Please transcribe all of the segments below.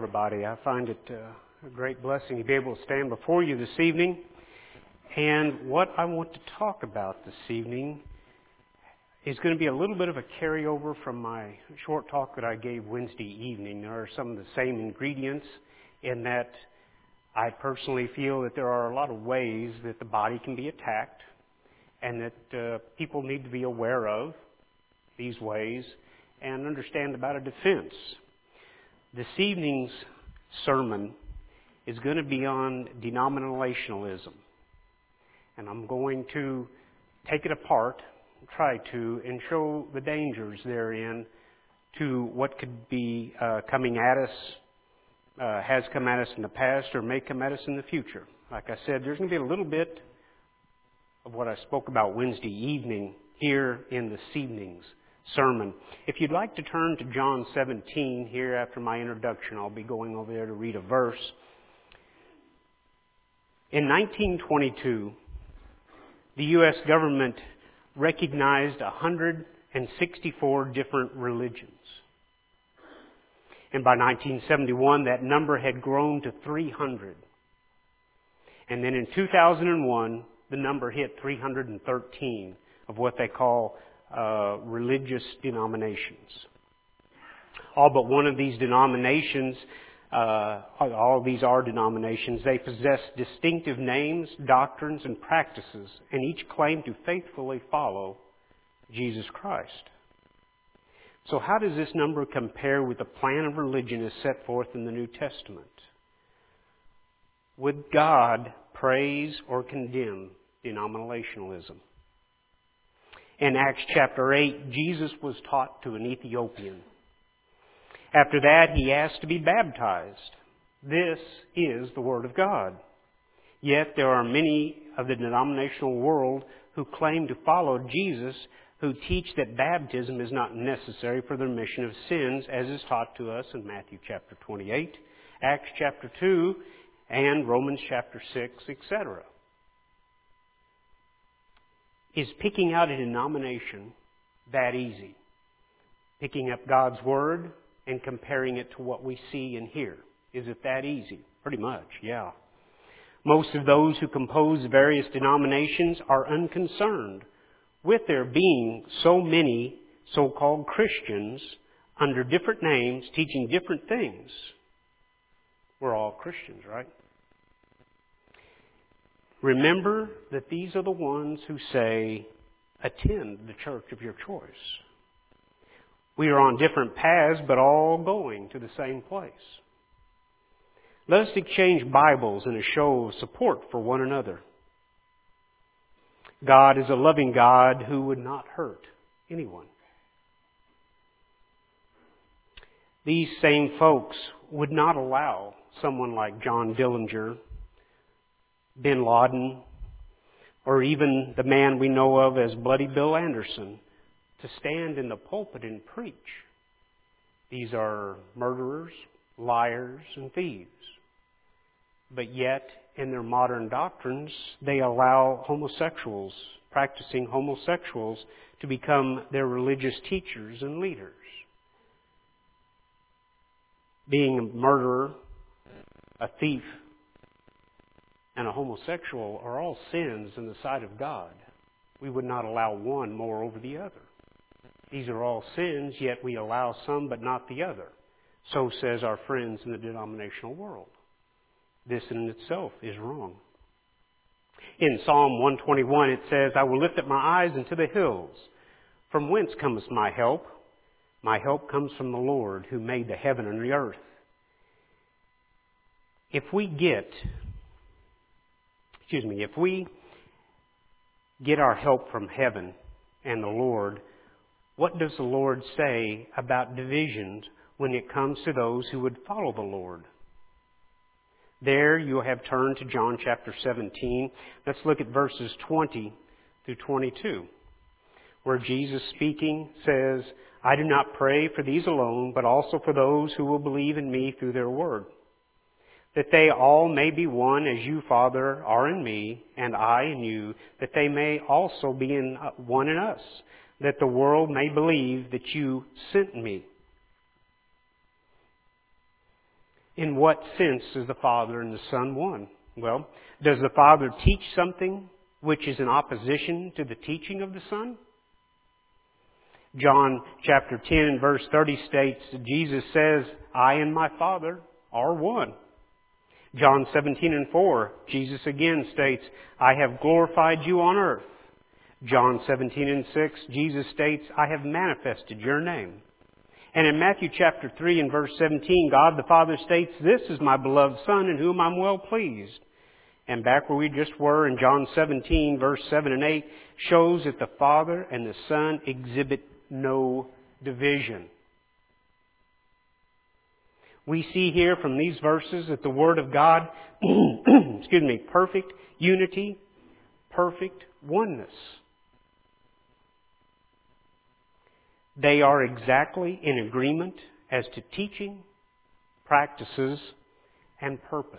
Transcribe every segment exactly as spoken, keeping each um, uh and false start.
everybody. I find it uh, a great blessing to be able to stand before you this evening. And what I want to talk about this evening is going to be a little bit of a carryover from my short talk that I gave Wednesday evening. There are some of the same ingredients in that I personally feel that there are a lot of ways that the body can be attacked and that uh, people need to be aware of these ways and understand about a defense. This evening's sermon is going to be on denominationalism. And I'm going to take it apart, try to, and show the dangers therein to what could be uh, coming at us, uh, has come at us in the past, or may come at us in the future. Like I said, there's going to be a little bit of what I spoke about Wednesday evening here in this evening's sermon. If you'd like to turn to John seventeen here after my introduction, I'll be going over there to read a verse. In nineteen twenty-two, the U S government recognized one hundred sixty-four different religions. And by nineteen seventy-one, that number had grown to three hundred. And then in two thousand one, the number hit three hundred thirteen of what they call uh, religious denominations. All but one of these denominations, uh, all of these are denominations, they possess distinctive names, doctrines, and practices, and each claim to faithfully follow Jesus Christ. So how does this number compare with the plan of religion as set forth in the New Testament? Would God praise or condemn denominationalism? In Acts chapter eight, Jesus was taught to an Ethiopian. After that, he asked to be baptized. This is the Word of God. Yet there are many of the denominational world who claim to follow Jesus, who teach that baptism is not necessary for the remission of sins, as is taught to us in Matthew chapter twenty-eight, Acts chapter two, and Romans chapter six, et cetera. Is picking out a denomination that easy? Picking up God's Word and comparing it to what we see and hear. Is it that easy? Pretty much, yeah. Most of those who compose various denominations are unconcerned with there being so many so-called Christians under different names teaching different things. We're all Christians, right? Remember that these are the ones who say, attend the church of your choice. We are on different paths, but all going to the same place. Let us exchange Bibles in a show of support for one another. God is a loving God who would not hurt anyone. These same folks would not allow someone like John Dillinger, Bin Laden, or even the man we know of as Bloody Bill Anderson to stand in the pulpit and preach. These are murderers, liars, and thieves. But yet, in their modern doctrines, they allow homosexuals, practicing homosexuals, to become their religious teachers and leaders. Being a murderer, a thief, and a homosexual are all sins in the sight of God. We would not allow one more over the other. These are all sins, yet we allow some but not the other. So says our friends in the denominational world. This in itself is wrong. In Psalm one twenty-one it says, I will lift up my eyes into the hills. From whence cometh my help? My help comes from the Lord who made the heaven and the earth. If we get, excuse me, if we get our help from heaven and the Lord, what does the Lord say about divisions when it comes to those who would follow the Lord? There you have turned to John chapter seventeen. Let's look at verses twenty through twenty-two, where Jesus speaking says, I do not pray for these alone, but also for those who will believe in me through their word, that they all may be one as you, Father, are in me, and I in you, that they may also be in one in us, that the world may believe that you sent me. In what sense is the Father and the Son one? Well, does the Father teach something which is in opposition to the teaching of the Son? John chapter ten and verse thirty states, Jesus says, I and my Father are one. John seventeen and four, Jesus again states, I have glorified you on earth. John seventeen and six, Jesus states, I have manifested your name. And in Matthew chapter three and verse seventeen, God the Father states, this is my beloved Son in whom I'm well pleased. And back where we just were in John seventeen, verse seven and eight, shows that the Father and the Son exhibit no division. We see here from these verses that the Word of God, excuse me, perfect unity, perfect oneness. They are exactly in agreement as to teaching, practices, and purpose.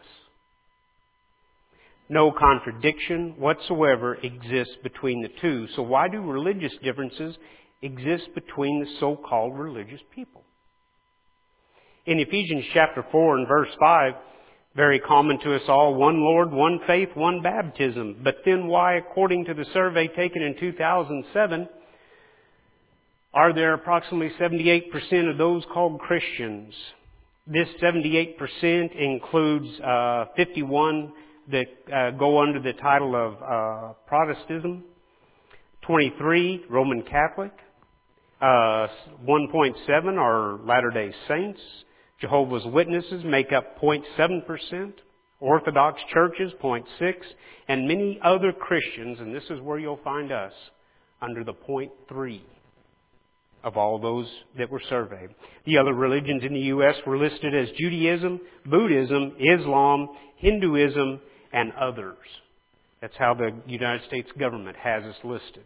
No contradiction whatsoever exists between the two. So why do religious differences exist between the so-called religious people? In Ephesians chapter four and verse five, very common to us all, one Lord, one faith, one baptism. But then why, according to the survey taken in two thousand seven, are there approximately seventy-eight percent of those called Christians? This seventy-eight percent includes uh, fifty-one that uh, go under the title of uh, Protestantism, twenty-three Roman Catholic, uh, one point seven are Latter-day Saints, Jehovah's Witnesses make up zero point seven percent, Orthodox churches zero point six, and many other Christians, and this is where you'll find us, under the zero point three of all those that were surveyed. The other religions in the U S were listed as Judaism, Buddhism, Islam, Hinduism, and others. That's how the United States government has us listed.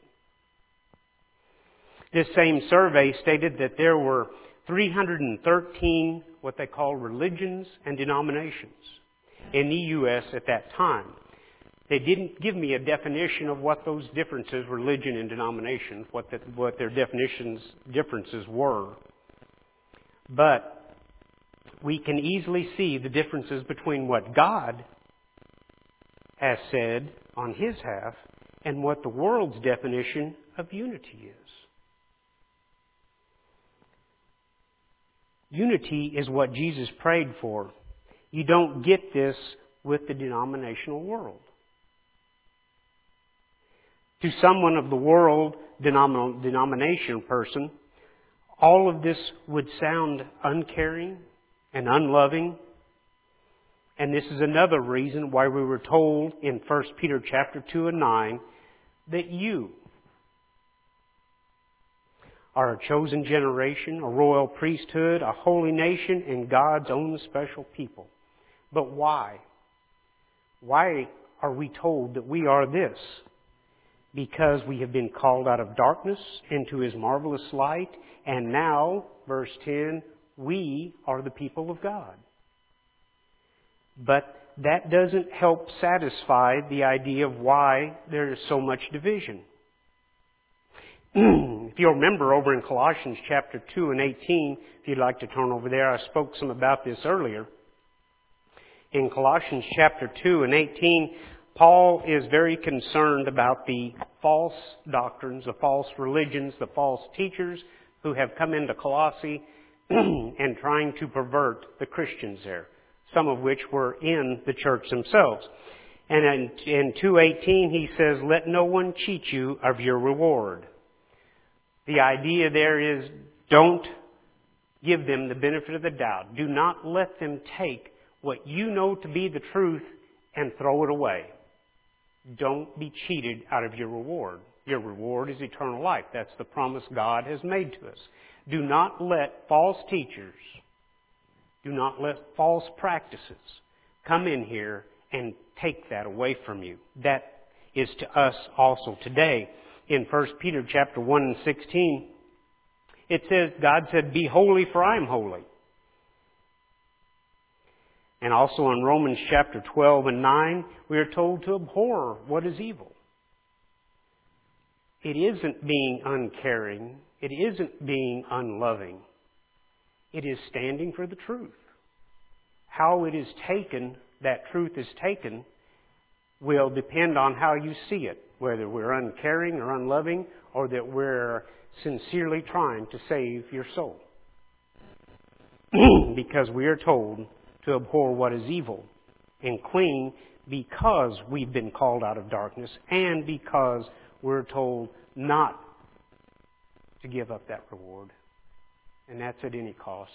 This same survey stated that there were three hundred thirteen what they call religions and denominations in the U S at that time. They didn't give me a definition of what those differences, religion and denomination, what, the, what their definitions, differences were. But we can easily see the differences between what God has said on His half and what the world's definition of unity is. Unity is what Jesus prayed for. You don't get this with the denominational world. To someone of the world, denom- denomination person, all of this would sound uncaring and unloving. And this is another reason why we were told in First Peter chapter two and nine that you are a chosen generation, a royal priesthood, a holy nation, and God's own special people. But why? Why are we told that we are this? Because we have been called out of darkness into His marvelous light, and now, verse ten, we are the people of God. But that doesn't help satisfy the idea of why there is so much division. If you'll remember over in Colossians chapter two and eighteen, if you'd like to turn over there, I spoke some about this earlier. In Colossians chapter two and eighteen, Paul is very concerned about the false doctrines, the false religions, the false teachers who have come into Colossae and trying to pervert the Christians there, some of which were in the church themselves. And in, in two eighteen he says, let no one cheat you of your reward. The idea there is don't give them the benefit of the doubt. Do not let them take what you know to be the truth and throw it away. Don't be cheated out of your reward. Your reward is eternal life. That's the promise God has made to us. Do not let false teachers, do not let false practices come in here and take that away from you. That is to us also today. In First Peter chapter one and sixteen, it says, God said, be holy for I am holy. And also in Romans chapter twelve and nine, we are told to abhor what is evil. It isn't being uncaring. It isn't being unloving. It is standing for the truth. how it is taken, that truth is taken, will depend on how you see it, whether we're uncaring or unloving, or that we're sincerely trying to save your soul. Because we are told to abhor what is evil and cling because we've been called out of darkness, and because we're told not to give up that reward. And that's at any cost.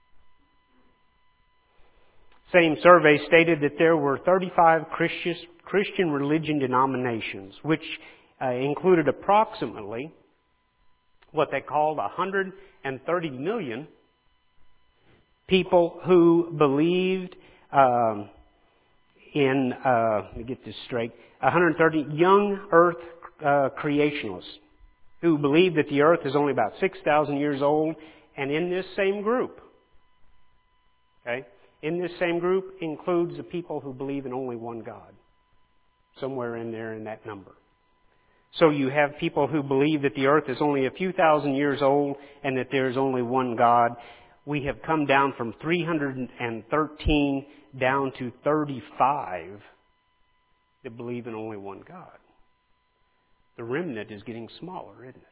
Same survey stated that there were thirty-five Christian, Christian religion denominations, which uh, included approximately what they called one hundred thirty million people who believed um, in, uh, let me get this straight, one hundred thirty young earth uh, creationalists who believed that the earth is only about six thousand years old. And in this same group, okay, in this same group includes the people who believe in only one God. Somewhere in there in that number. So you have people who believe that the earth is only a few thousand years old and that there is only one God. We have come down from three hundred thirteen down to thirty-five that believe in only one God. The remnant is getting smaller, isn't it?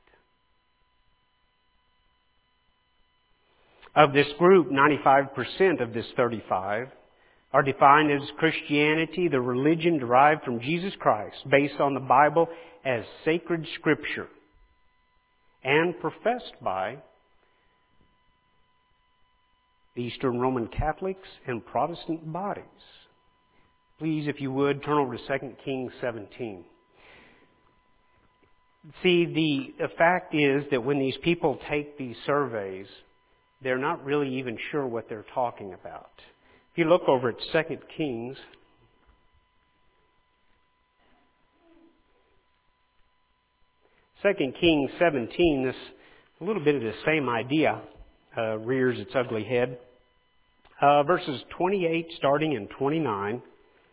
Of this group, ninety-five percent of this thirty-five are defined as Christianity, the religion derived from Jesus Christ, based on the Bible as sacred scripture, and professed by the Eastern Roman Catholics and Protestant bodies. Please, if you would, turn over to Second Kings seventeen. See, the, the fact is that when these people take these surveys, they're not really even sure what they're talking about. If you look over at Second Kings, Second Kings seventeen, this a little bit of the same idea uh, rears its ugly head. Uh, verses twenty-eight starting in twenty-nine.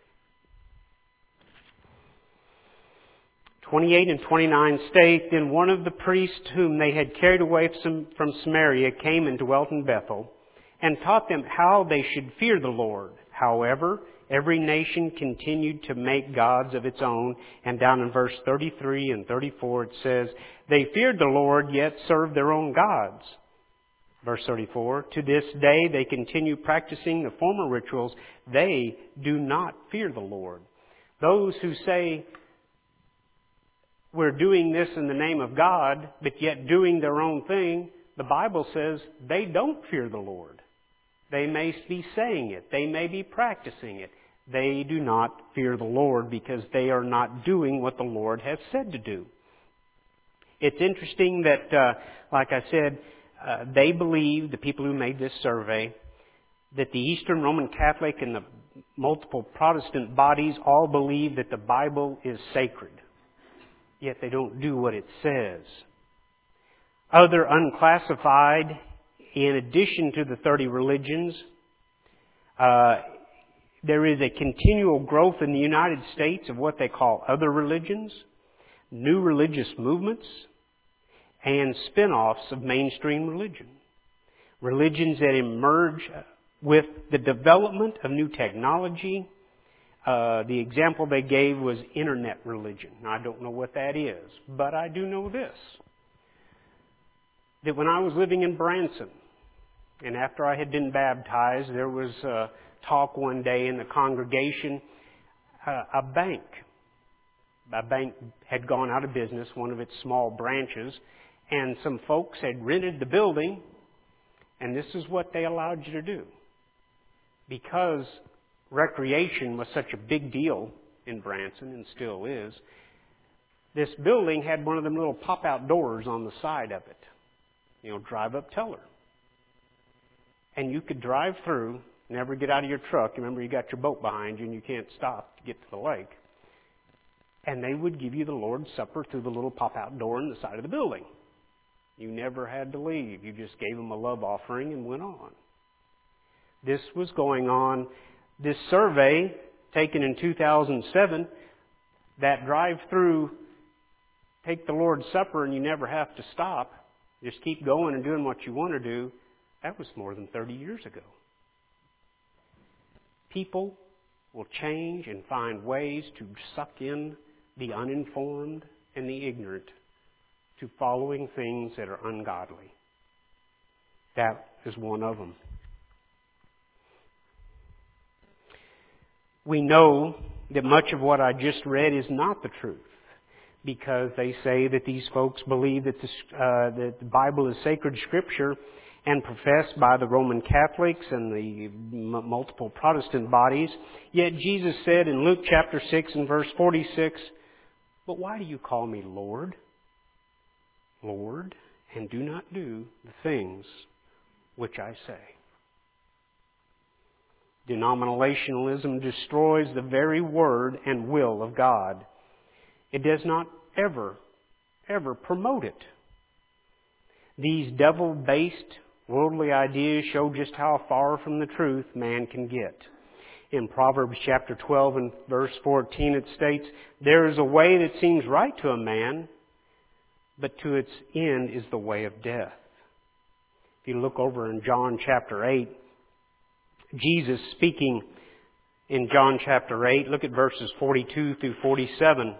twenty-eight and twenty-nine state, Then one of the priests whom they had carried away from Samaria came and dwelt in Bethel, and taught them how they should fear the Lord. However, every nation continued to make gods of its own. And down in verse thirty-three and thirty-four it says, They feared the Lord, yet served their own gods. Verse thirty-four, To this day they continue practicing the former rituals. They do not fear the Lord. Those who say, we're doing this in the name of God, but yet doing their own thing, the Bible says they don't fear the Lord. They may be saying it. They may be practicing it. They do not fear the Lord because they are not doing what the Lord has said to do. It's interesting that, uh, like I said, uh, they believe, the people who made this survey, that the Eastern Roman Catholic and the multiple Protestant bodies all believe that the Bible is sacred. Yet they don't do what it says. Other unclassified, in addition to the thirty religions, uh, there is a continual growth in the United States of what they call other religions, new religious movements, and spin-offs of mainstream religion. Religions that emerge with the development of new technology. Uh, the example they gave was internet religion. Now, I don't know what that is, but I do know this. That when I was living in Branson, and after I had been baptized, there was uh, talk one day in the congregation, uh, a bank. A bank had gone out of business, one of its small branches, and some folks had rented the building, and this is what they allowed you to do. Because recreation was such a big deal in Branson, and still is, this building had one of them little pop-out doors on the side of it. You know, drive-up teller. And you could drive through, never get out of your truck. Remember, you got your boat behind you and you can't stop to get to the lake. And they would give you the Lord's Supper through the little pop-out door on the side of the building. You never had to leave. You just gave them a love offering and went on. This was going on. This survey, taken in two thousand seven, that drive-through, take the Lord's Supper and you never have to stop, just keep going and doing what you want to do, that was more than thirty years ago. people will change and find ways to suck in the uninformed and the ignorant to following things that are ungodly. That is one of them. We know that much of what I just read is not the truth, because they say that these folks believe that, this, uh, that the Bible is sacred scripture and professed by the Roman Catholics and the m- multiple Protestant bodies. Yet Jesus said in Luke chapter six and verse forty-six, "But why do you call me Lord, Lord, and do not do the things which I say?" Denominationalism destroys the very word and will of God. It does not ever, ever promote it. These devil-based worldly ideas show just how far from the truth man can get. In Proverbs chapter twelve and verse fourteen it states, "There is a way that seems right to a man, but to its end is the way of death." If you look over in John chapter eight, Jesus speaking in John chapter eight, look at verses forty-two through forty-seven.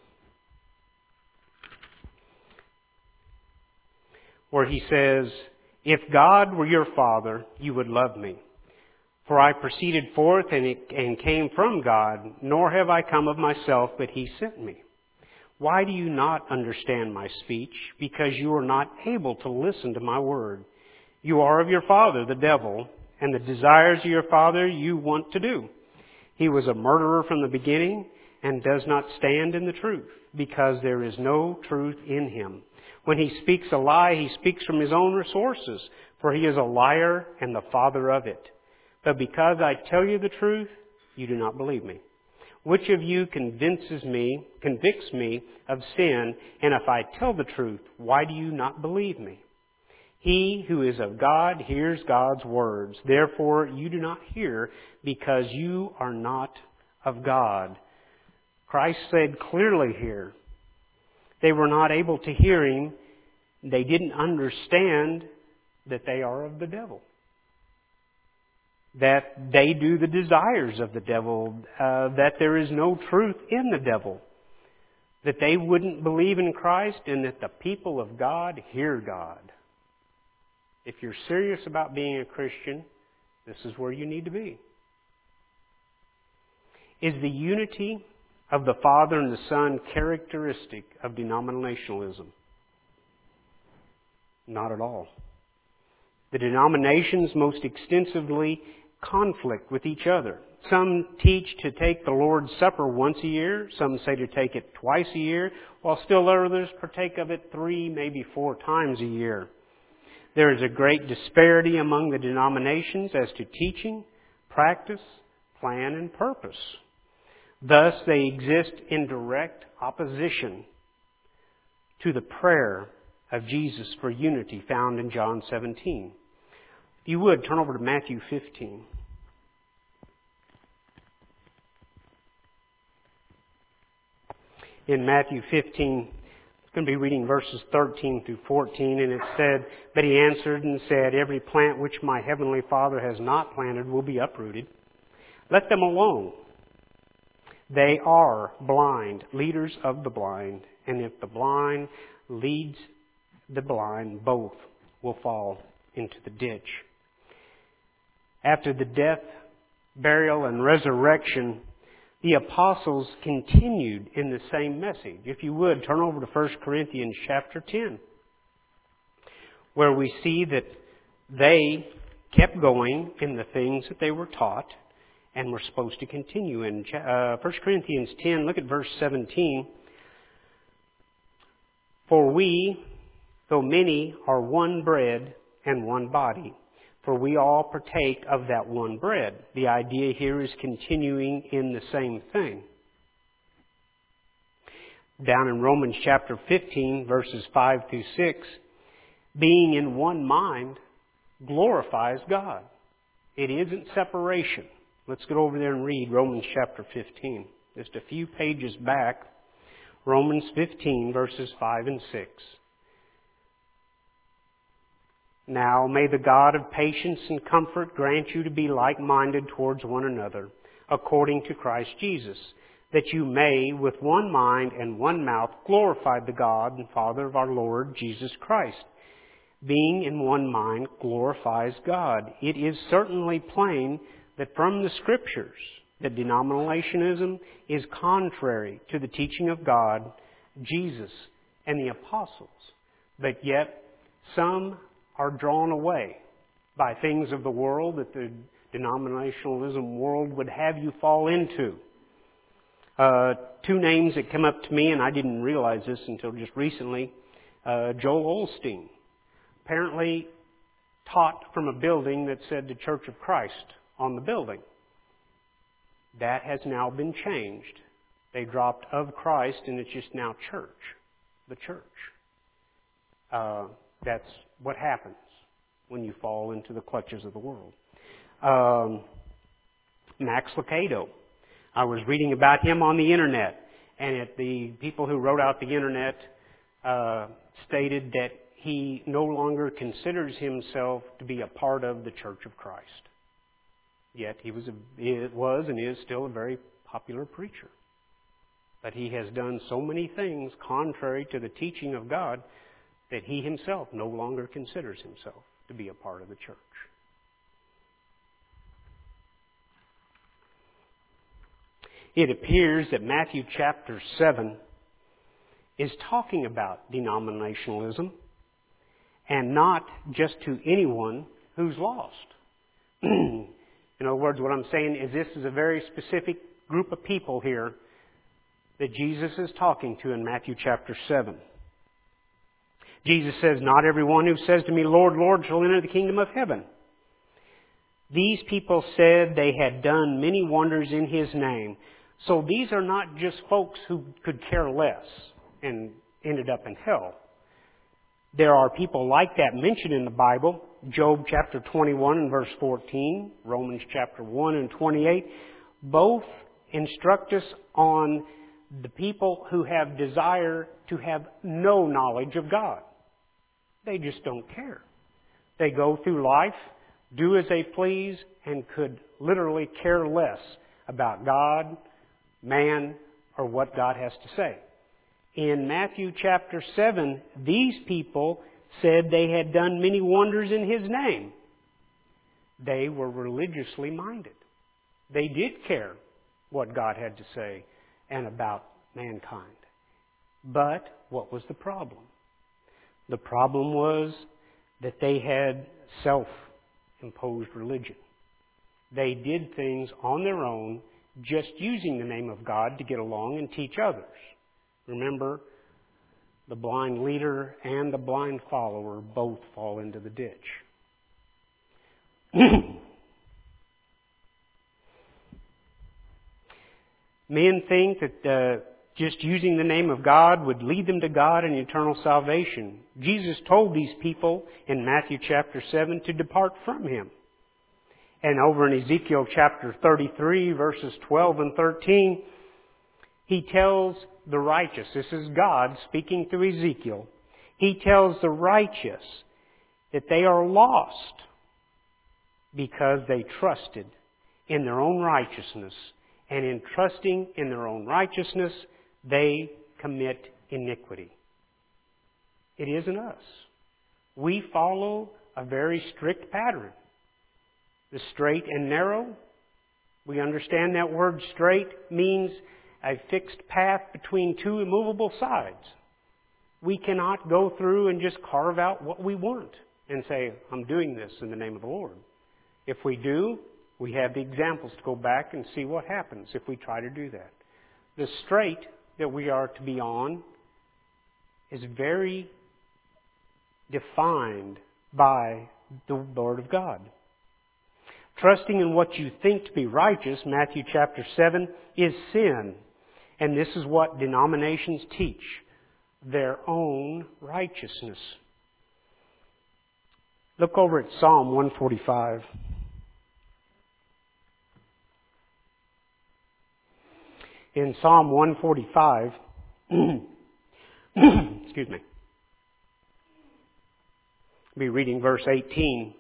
Where he says, "If God were your Father, you would love me. For I proceeded forth and, it, and came from God, nor have I come of myself, but He sent me. Why do you not understand my speech? Because you are not able to listen to my word. You are of your father, the devil, and the desires of your father you want to do. He was a murderer from the beginning and does not stand in the truth, because there is no truth in him. When he speaks a lie, he speaks from his own resources, for he is a liar and the father of it. But because I tell you the truth, you do not believe me. Which of you convinces me, convicts me of sin? And if I tell the truth, why do you not believe me? He who is of God hears God's words. Therefore, you do not hear, because you are not of God." Christ said clearly here, they were not able to hear Him. They didn't understand that they are of the devil, that they do the desires of the devil, uh, that there is no truth in the devil, that they wouldn't believe in Christ, and that the people of God hear God. If you're serious about being a Christian, this is where you need to be. Is the unity of the Father and the Son characteristic of denominationalism? Not at all. The denominations most extensively conflict with each other. Some teach to take the Lord's Supper once a year. Some say to take it twice a year, while still others partake of it three, maybe four times a year. There is a great disparity among the denominations as to teaching, practice, plan, and purpose. Thus, they exist in direct opposition to the prayer of Jesus for unity found in John seventeen. If you would, turn over to Matthew fifteen. In Matthew fifteen, I'm going to be reading verses thirteen through fourteen, and it said, "But he answered and said, Every plant which my heavenly Father has not planted will be uprooted. Let them alone. They are blind, leaders of the blind, and if the blind leads the blind, both will fall into the ditch." After the death, burial, and resurrection, the apostles continued in the same message. If you would, turn over to First Corinthians chapter ten, where we see that they kept going in the things that they were taught and were supposed to continue. In uh, First Corinthians ten, look at verse seventeen. "For we, though many, are one bread and one body, for we all partake of that one bread." The idea here is continuing in the same thing. Down in Romans chapter fifteen, verses five through six, "Being in one mind glorifies God." It isn't separation. Let's get over there and read Romans chapter fifteen. Just a few pages back, Romans fifteen, verses five and six. Now may the God of patience and comfort grant you to be like-minded towards one another, according to Christ Jesus, that you may, with one mind and one mouth, glorify the God and Father of our Lord Jesus Christ. Being in one mind glorifies God. It is certainly plain that from the Scriptures that denominationalism is contrary to the teaching of God, Jesus, and the apostles. But yet, some are drawn away by things of the world that the denominationalism world would have you fall into. Uh, two names that come up to me, and I didn't realize this until just recently. Uh, Joel Osteen apparently taught from a building that said the Church of Christ on the building. That has now been changed. They dropped of Christ, and it's just now church, the church. Uh, that's what happens when you fall into the clutches of the world. Um, Max Lucado. I was reading about him on the internet, and it, the people who wrote out the internet uh, stated that he no longer considers himself to be a part of the Church of Christ. Yet he was, a, it was and is still a very popular preacher. But he has done so many things contrary to the teaching of God that he himself no longer considers himself to be a part of the church. It appears that Matthew chapter seven is talking about denominationalism and not just to anyone who's lost. In other words, what I'm saying is this is a very specific group of people here that Jesus is talking to in Matthew chapter seven. Jesus says, "Not everyone who says to me, 'Lord, Lord,' shall enter the kingdom of heaven." These people said they had done many wonders in His name. So these are not just folks who could care less and ended up in hell. There are people like that mentioned in the Bible. Job chapter twenty-one and verse fourteen, Romans chapter one and twenty-eight, both instruct us on the people who have desire to have no knowledge of God. They just don't care. They go through life, do as they please, and could literally care less about God, man, or what God has to say. In Matthew chapter seven, these people said they had done many wonders in His name. They were religiously minded. They did care what God had to say and about mankind. But what was the problem? The problem was that they had self-imposed religion. They did things on their own, just using the name of God to get along and teach others. Remember, the blind leader and the blind follower both fall into the ditch. Men think that uh, just using the name of God would lead them to God and eternal salvation. Jesus told these people in Matthew chapter seven to depart from Him. And over in Ezekiel chapter thirty-three, verses twelve and thirteen, He tells the righteous, this is God speaking through Ezekiel, He tells the righteous that they are lost because they trusted in their own righteousness. And in trusting in their own righteousness, they commit iniquity. It isn't us. We follow a very strict pattern. The straight and narrow, we understand that word straight means a fixed path between two immovable sides. We cannot go through and just carve out what we want and say, I'm doing this in the name of the Lord. If we do, we have the examples to go back and see what happens if we try to do that. The straight that we are to be on is very defined by the Word of God. Trusting in what you think to be righteous, Matthew chapter seven, is sin. And this is what denominations teach, their own righteousness. Look over at Psalm one forty-five. In Psalm one forty-five, excuse me, I'll be reading verse eighteen.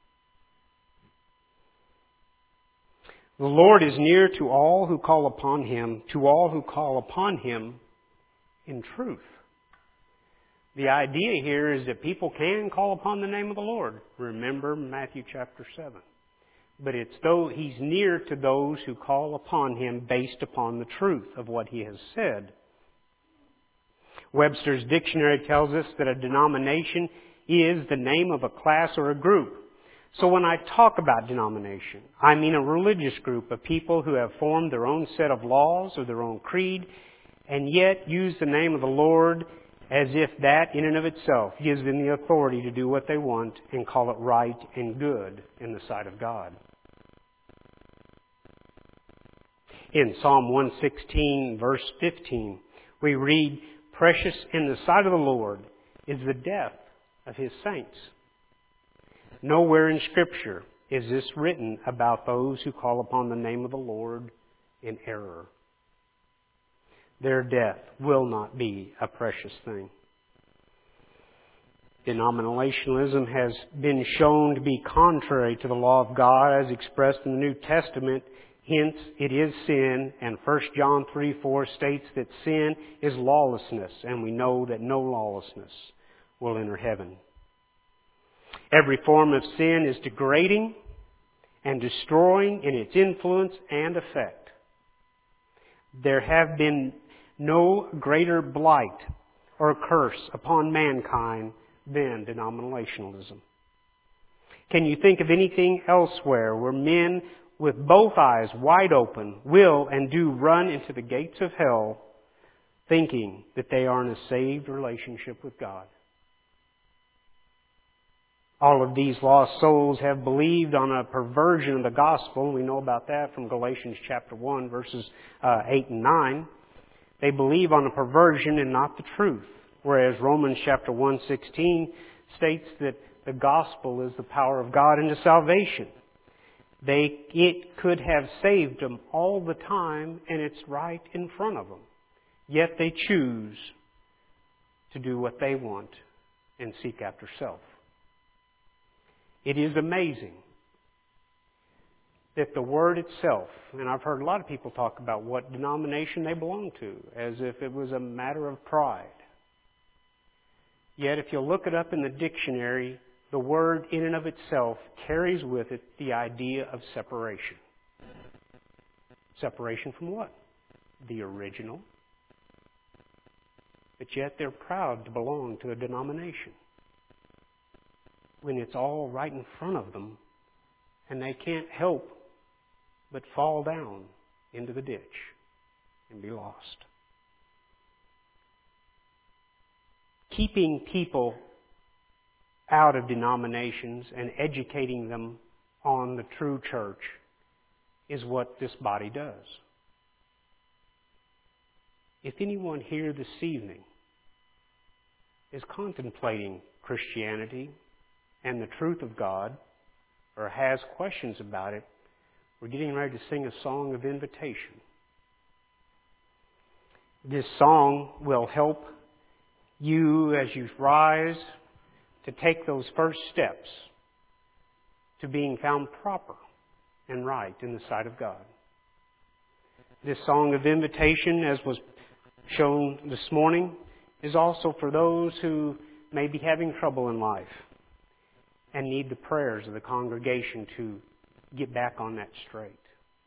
The Lord is near to all who call upon Him, to all who call upon Him in truth. The idea here is that people can call upon the name of the Lord. Remember Matthew chapter seven. But it's though He's near to those who call upon Him based upon the truth of what He has said. Webster's dictionary tells us that a denomination is the name of a class or a group. So when I talk about denomination, I mean a religious group of people who have formed their own set of laws or their own creed, and yet use the name of the Lord as if that in and of itself gives them the authority to do what they want and call it right and good in the sight of God. In Psalm one sixteen, verse fifteen, we read, "Precious in the sight of the Lord is the death of His saints." Nowhere in Scripture is this written about those who call upon the name of the Lord in error. Their death will not be a precious thing. Denominationalism has been shown to be contrary to the law of God as expressed in the New Testament. Hence, it is sin, and First John three four states that sin is lawlessness, and we know that no lawlessness will enter heaven. Every form of sin is degrading and destroying in its influence and effect. There have been no greater blight or curse upon mankind than denominationalism. Can you think of anything elsewhere where men with both eyes wide open will and do run into the gates of hell thinking that they are in a saved relationship with God? All of these lost souls have believed on a perversion of the gospel. We know about that from Galatians chapter one, verses uh, eight and nine. They believe on a perversion and not the truth. Whereas Romans chapter one sixteen states that the gospel is the power of God into salvation. They, it could have saved them all the time, and it's right in front of them. Yet they choose to do what they want and seek after self. It is amazing that the Word itself, and I've heard a lot of people talk about what denomination they belong to, as if it was a matter of pride. Yet if you look it up in the dictionary, the word in and of itself carries with it the idea of separation. Separation from what? The original. But yet they're proud to belong to a denomination, when it's all right in front of them, and they can't help but fall down into the ditch and be lost. Keeping people out of denominations and educating them on the true church is what this body does. If anyone here this evening is contemplating Christianity and the truth of God, or has questions about it, we're getting ready to sing a song of invitation. This song will help you as you rise to take those first steps to being found proper and right in the sight of God. This song of invitation, as was shown this morning, is also for those who may be having trouble in life and need the prayers of the congregation to get back on that straight.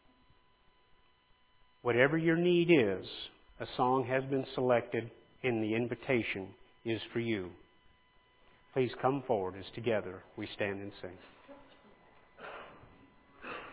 Whatever your need is, a song has been selected and the invitation is for you. Please come forward as together we stand and sing.